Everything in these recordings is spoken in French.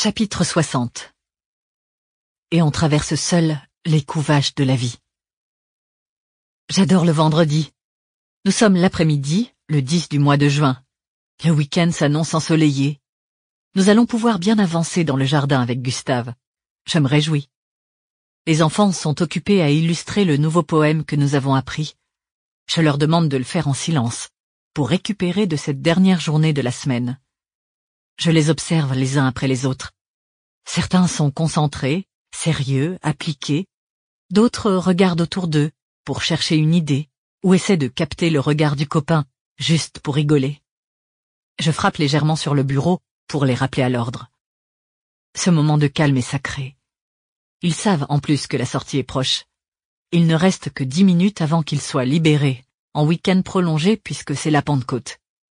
Chapitre 60. Et on traverse seul les couvages de la vie. J'adore le vendredi. Nous sommes l'après-midi, le 10 du mois de juin. Le week-end s'annonce ensoleillé. Nous allons pouvoir bien avancer dans le jardin avec Gustave. Je me réjouis. Les enfants sont occupés à illustrer le nouveau poème que nous avons appris. Je leur demande de le faire en silence, pour récupérer de cette dernière journée de la semaine. Je les observe les uns après les autres. Certains sont concentrés, sérieux, appliqués. D'autres regardent autour d'eux pour chercher une idée ou essaient de capter le regard du copain, juste pour rigoler. Je frappe légèrement sur le bureau pour les rappeler à l'ordre. Ce moment de calme est sacré. Ils savent en plus que la sortie est proche. Il ne reste que 10 minutes avant qu'ils soient libérés, en week-end prolongé puisque c'est la Pentecôte.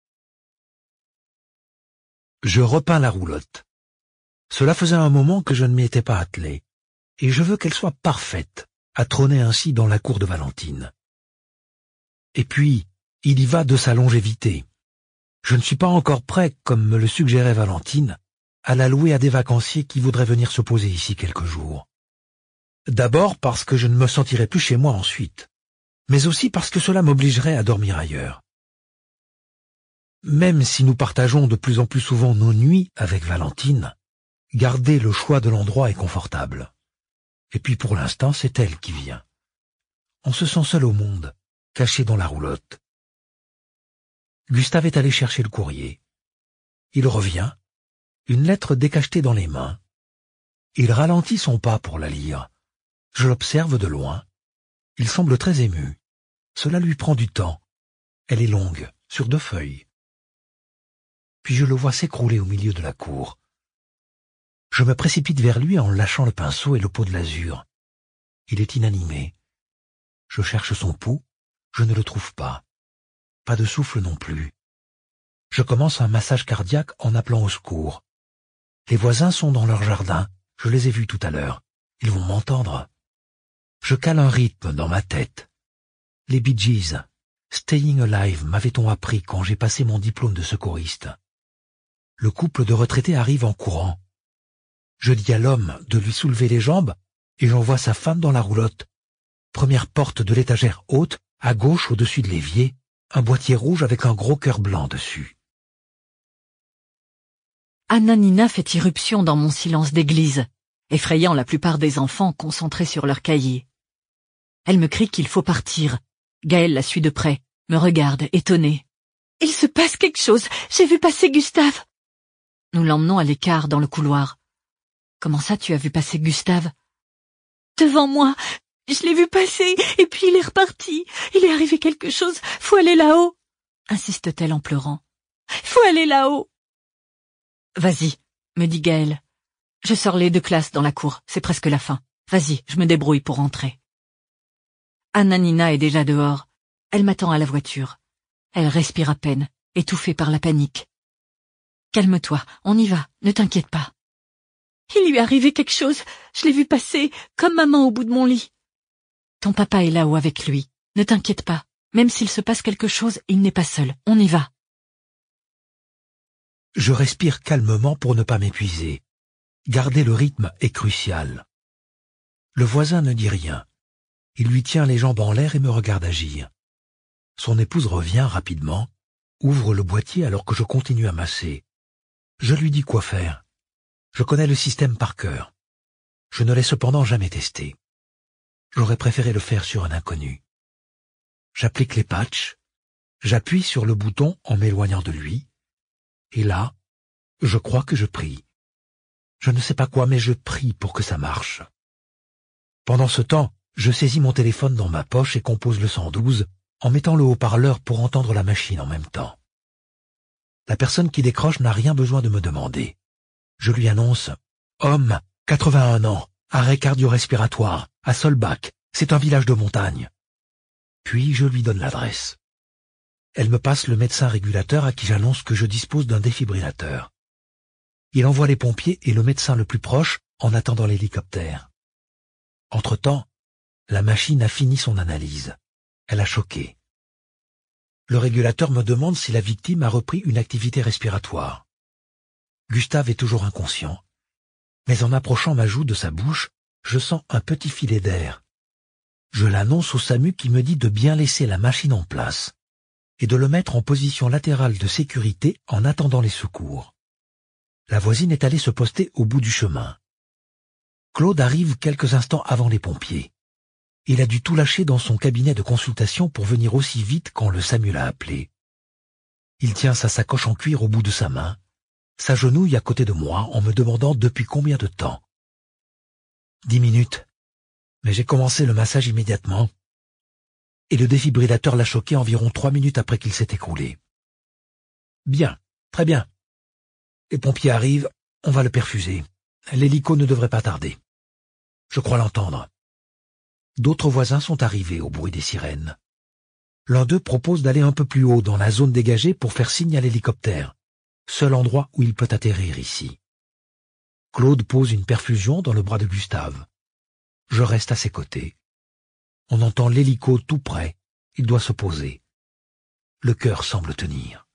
Je repeins la roulotte. Cela faisait un moment que je ne m'y étais pas attelé, et je veux qu'elle soit parfaite, à trôner ainsi dans la cour de Valentine. Et puis, il y va de sa longévité. Je ne suis pas encore prêt, comme me le suggérait Valentine, à la louer à des vacanciers qui voudraient venir se poser ici quelques jours. D'abord parce que je ne me sentirai plus chez moi ensuite, mais aussi parce que cela m'obligerait à dormir ailleurs. Même si nous partageons de plus en plus souvent nos nuits avec Valentine, garder le choix de l'endroit est confortable. Et puis pour l'instant, c'est elle qui vient. On se sent seul au monde, caché dans la roulotte. Gustave est allé chercher le courrier. Il revient, une lettre décachetée dans les mains. Il ralentit son pas pour la lire. Je l'observe de loin. Il semble très ému. Cela lui prend du temps. Elle est longue, sur 2 feuilles. Puis je le vois s'écrouler au milieu de la cour. Je me précipite vers lui en lâchant le pinceau et le pot de l'azur. Il est inanimé. Je cherche son pouls, je ne le trouve pas. Pas de souffle non plus. Je commence un massage cardiaque en appelant au secours. Les voisins sont dans leur jardin, je les ai vus tout à l'heure. Ils vont m'entendre. Je cale un rythme dans ma tête. Les Bee Gees, Staying Alive m'avait-on appris quand j'ai passé mon diplôme de secouriste. Le couple de retraités arrive en courant. Je dis à l'homme de lui soulever les jambes et j'envoie sa femme dans la roulotte. Première porte de l'étagère haute, à gauche au-dessus de l'évier, un boîtier rouge avec un gros cœur blanc dessus. Anna-Nina fait irruption dans mon silence d'église, effrayant la plupart des enfants concentrés sur leurs cahiers. Elle me crie qu'il faut partir. Gaël la suit de près, me regarde, étonné. « Il se passe quelque chose, j'ai vu passer Gustave !» Nous l'emmenons à l'écart dans le couloir. « Comment ça, tu as vu passer Gustave ?»« Devant moi, je l'ai vu passer, et puis il est reparti. Il est arrivé quelque chose, faut aller là-haut !» insiste-t-elle en pleurant. « Faut aller là-haut !»« Vas-y, » me dit Gaël. Je sors les 2 classes dans la cour, c'est presque la fin. Vas-y, je me débrouille pour rentrer. Anna-Nina est déjà dehors. Elle m'attend à la voiture. Elle respire à peine, étouffée par la panique. « Calme-toi, on y va, ne t'inquiète pas. »« Il lui est arrivé quelque chose, je l'ai vu passer, comme maman au bout de mon lit. »« Ton papa est là-haut avec lui, ne t'inquiète pas. Même s'il se passe quelque chose, il n'est pas seul, on y va. » Je respire calmement pour ne pas m'épuiser. Garder le rythme est crucial. Le voisin ne dit rien. Il lui tient les jambes en l'air et me regarde agir. Son épouse revient rapidement, ouvre le boîtier alors que je continue à masser. Je lui dis quoi faire. Je connais le système par cœur. Je ne l'ai cependant jamais testé. J'aurais préféré le faire sur un inconnu. J'applique les patchs, j'appuie sur le bouton en m'éloignant de lui, et là, je crois que je prie. Je ne sais pas quoi, mais je prie pour que ça marche. Pendant ce temps, je saisis mon téléphone dans ma poche et compose le 112 en mettant le haut-parleur pour entendre la machine en même temps. La personne qui décroche n'a rien besoin de me demander. Je lui annonce « Homme, 81 ans, arrêt cardio-respiratoire, à Solbach, c'est un village de montagne. » Puis je lui donne l'adresse. Elle me passe le médecin régulateur à qui j'annonce que je dispose d'un défibrillateur. Il envoie les pompiers et le médecin le plus proche en attendant l'hélicoptère. Entre-temps, la machine a fini son analyse. Elle a choqué. Le régulateur me demande si la victime a repris une activité respiratoire. Gustave est toujours inconscient. Mais en approchant ma joue de sa bouche, je sens un petit filet d'air. Je l'annonce au SAMU qui me dit de bien laisser la machine en place et de le mettre en position latérale de sécurité en attendant les secours. La voisine est allée se poster au bout du chemin. Claude arrive quelques instants avant les pompiers. Il a dû tout lâcher dans son cabinet de consultation pour venir aussi vite quand le SAMU l'a appelé. Il tient sa sacoche en cuir au bout de sa main, s'agenouille à côté de moi en me demandant depuis combien de temps. 10 minutes, mais j'ai commencé le massage immédiatement, et le défibrillateur l'a choqué environ 3 minutes après qu'il s'est écroulé. Bien, très bien. Les pompiers arrivent, on va le perfuser. L'hélico ne devrait pas tarder. Je crois l'entendre. D'autres voisins sont arrivés au bruit des sirènes. L'un d'eux propose d'aller un peu plus haut dans la zone dégagée pour faire signe à l'hélicoptère, seul endroit où il peut atterrir ici. Claude pose une perfusion dans le bras de Gustave. Je reste à ses côtés. On entend l'hélico tout près, il doit se poser. Le cœur semble tenir.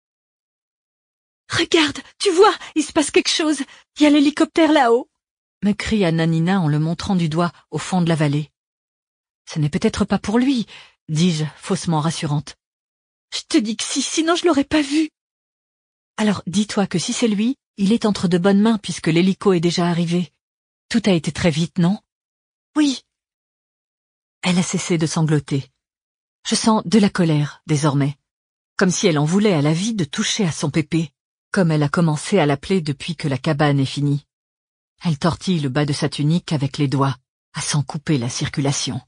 « Regarde, tu vois, il se passe quelque chose. Il y a l'hélicoptère là-haut !» me crie Nanina en le montrant du doigt au fond de la vallée. « Ce n'est peut-être pas pour lui, » dis-je, faussement rassurante. « Je te dis que si, sinon je l'aurais pas vu. » Alors dis-toi que si c'est lui, il est entre de bonnes mains puisque l'hélico est déjà arrivé. Tout a été très vite, non? Oui. Elle a cessé de sangloter. Je sens de la colère, désormais. Comme si elle en voulait à la vie de toucher à son pépé, comme elle a commencé à l'appeler depuis que la cabane est finie. Elle tortille le bas de sa tunique avec les doigts, à s'en couper la circulation.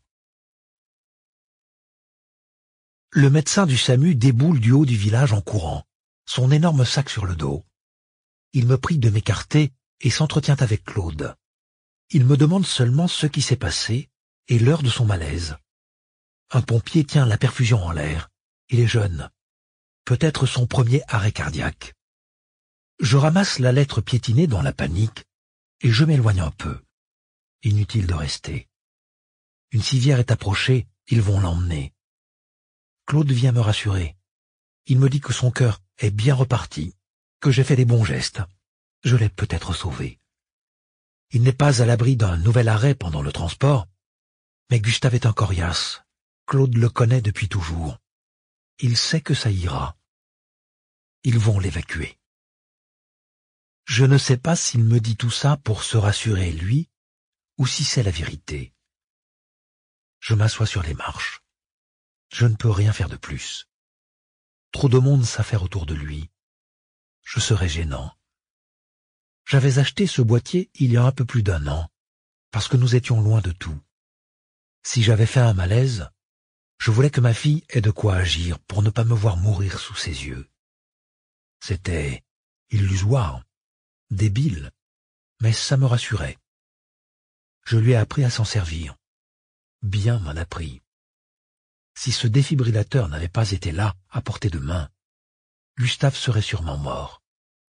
Le médecin du SAMU déboule du haut du village en courant, son énorme sac sur le dos. Il me prie de m'écarter et s'entretient avec Claude. Il me demande seulement ce qui s'est passé et l'heure de son malaise. Un pompier tient la perfusion en l'air. Il est jeune. Peut-être son premier arrêt cardiaque. Je ramasse la lettre piétinée dans la panique et je m'éloigne un peu. Inutile de rester. Une civière est approchée, ils vont l'emmener. Claude vient me rassurer. Il me dit que son cœur est bien reparti, que j'ai fait des bons gestes. Je l'ai peut-être sauvé. Il n'est pas à l'abri d'un nouvel arrêt pendant le transport, mais Gustave est un coriace. Claude le connaît depuis toujours. Il sait que ça ira. Ils vont l'évacuer. Je ne sais pas s'il me dit tout ça pour se rassurer lui, ou si c'est la vérité. Je m'assois sur les marches. Je ne peux rien faire de plus. Trop de monde s'affaire autour de lui. Je serais gênant. J'avais acheté ce boîtier il y a un peu plus d'1 an, parce que nous étions loin de tout. Si j'avais fait un malaise, je voulais que ma fille ait de quoi agir pour ne pas me voir mourir sous ses yeux. C'était illusoire, débile, mais ça me rassurait. Je lui ai appris à s'en servir. Bien m'en appris. Si ce défibrillateur n'avait pas été là, à portée de main, Gustave serait sûrement mort.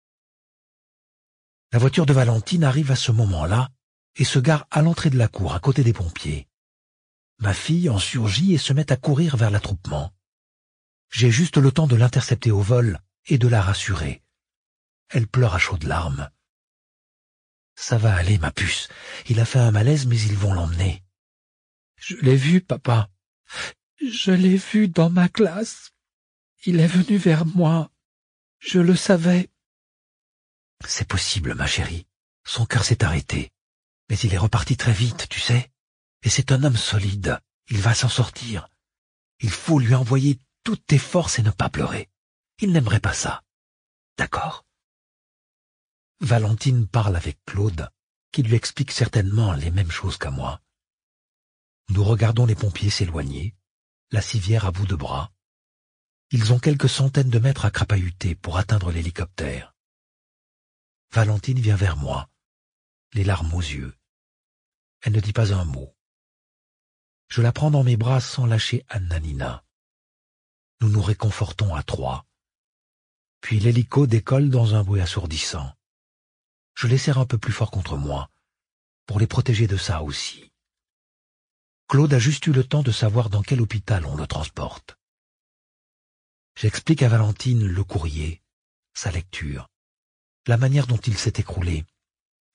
La voiture de Valentine arrive à ce moment-là et se gare à l'entrée de la cour, à côté des pompiers. Ma fille en surgit et se met à courir vers l'attroupement. J'ai juste le temps de l'intercepter au vol et de la rassurer. Elle pleure à chaudes larmes. « Ça va aller, ma puce. Il a fait un malaise, mais ils vont l'emmener. »« Je l'ai vu, papa. Je l'ai vu dans ma classe. Il est venu vers moi. Je le savais. » C'est possible, ma chérie. Son cœur s'est arrêté. Mais il est reparti très vite, tu sais. Et c'est un homme solide. Il va s'en sortir. Il faut lui envoyer toutes tes forces et ne pas pleurer. Il n'aimerait pas ça. D'accord? Valentine parle avec Claude, qui lui explique certainement les mêmes choses qu'à moi. Nous regardons les pompiers s'éloigner, la civière à bout de bras. Ils ont quelques centaines de mètres à crapahuter pour atteindre l'hélicoptère. Valentine vient vers moi, les larmes aux yeux. Elle ne dit pas un mot. Je la prends dans mes bras sans lâcher Nanina. Nous nous réconfortons à 3. Puis l'hélico décolle dans un bruit assourdissant. Je les serre un peu plus fort contre moi, pour les protéger de ça aussi. Claude a juste eu le temps de savoir dans quel hôpital on le transporte. J'explique à Valentine le courrier, sa lecture, la manière dont il s'est écroulé,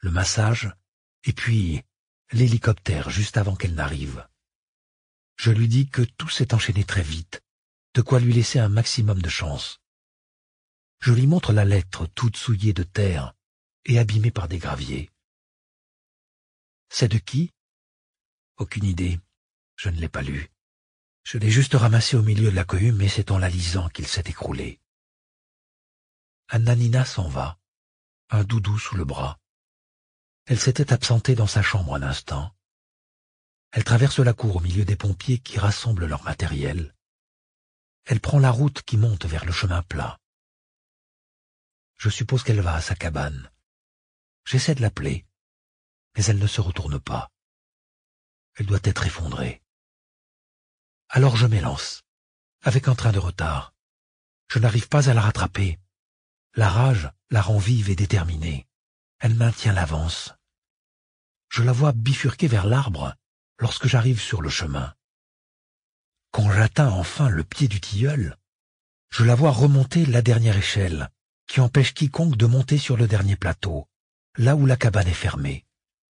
le massage, et puis l'hélicoptère juste avant qu'elle n'arrive. Je lui dis que tout s'est enchaîné très vite, de quoi lui laisser un maximum de chance. Je lui montre la lettre toute souillée de terre et abîmée par des graviers. C'est de qui? Aucune idée. Je ne l'ai pas lu. Je l'ai juste ramassé au milieu de la cohue, mais c'est en la lisant qu'il s'est écroulé. Anna-Nina s'en va, un doudou sous le bras. Elle s'était absentée dans sa chambre un instant. Elle traverse la cour au milieu des pompiers qui rassemblent leur matériel. Elle prend la route qui monte vers le chemin plat. Je suppose qu'elle va à sa cabane. J'essaie de l'appeler, mais elle ne se retourne pas. Elle doit être effondrée. Alors je m'élance, avec un train de retard. Je n'arrive pas à la rattraper. La rage la rend vive et déterminée. Elle maintient l'avance. Je la vois bifurquer vers l'arbre lorsque j'arrive sur le chemin. Quand j'atteins enfin le pied du tilleul, je la vois remonter la dernière échelle, qui empêche quiconque de monter sur le dernier plateau, là où la cabane est fermée.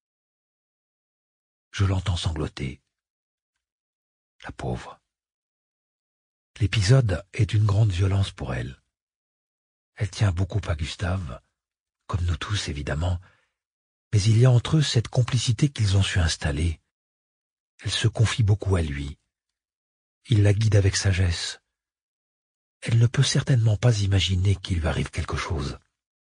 Je l'entends sangloter. La pauvre. L'épisode est d'une grande violence pour elle. Elle tient beaucoup à Gustave, comme nous tous évidemment, mais il y a entre eux cette complicité qu'ils ont su installer. Elle se confie beaucoup à lui. Il la guide avec sagesse. Elle ne peut certainement pas imaginer qu'il lui arrive quelque chose.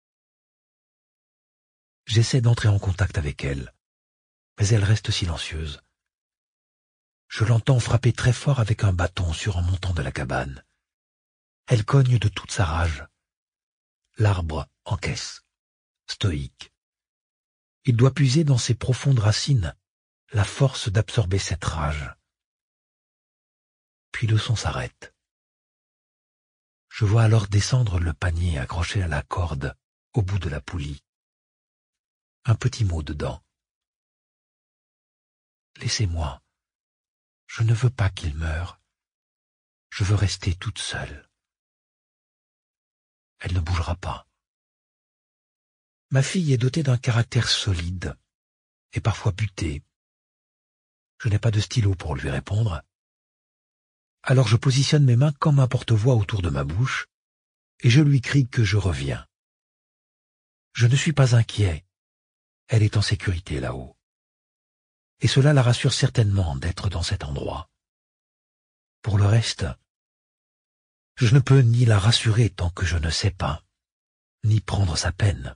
J'essaie d'entrer en contact avec elle, mais elle reste silencieuse. Je l'entends frapper très fort avec un bâton sur un montant de la cabane. Elle cogne de toute sa rage. L'arbre encaisse, stoïque. Il doit puiser dans ses profondes racines la force d'absorber cette rage. Puis le son s'arrête. Je vois alors descendre le panier accroché à la corde au bout de la poulie. Un petit mot dedans. Laissez-moi. Je ne veux pas qu'il meure. Je veux rester toute seule. Elle ne bougera pas. Ma fille est dotée d'un caractère solide et parfois buté. Je n'ai pas de stylo pour lui répondre. Alors je positionne mes mains comme un porte-voix autour de ma bouche et je lui crie que je reviens. Je ne suis pas inquiet. Elle est en sécurité là-haut. Et cela la rassure certainement d'être dans cet endroit. Pour le reste, je ne peux ni la rassurer tant que je ne sais pas, ni prendre sa peine.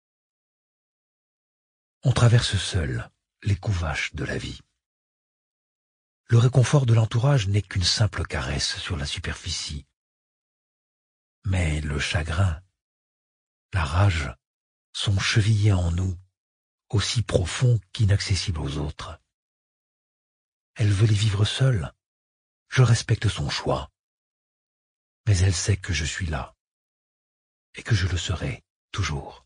On traverse seul les coups vaches de la vie. Le réconfort de l'entourage n'est qu'une simple caresse sur la superficie. Mais le chagrin, la rage, sont chevillés en nous, aussi profonds qu'inaccessibles aux autres. Elle veut les vivre seule. Je respecte son choix. Mais elle sait que je suis là, et que je le serai toujours.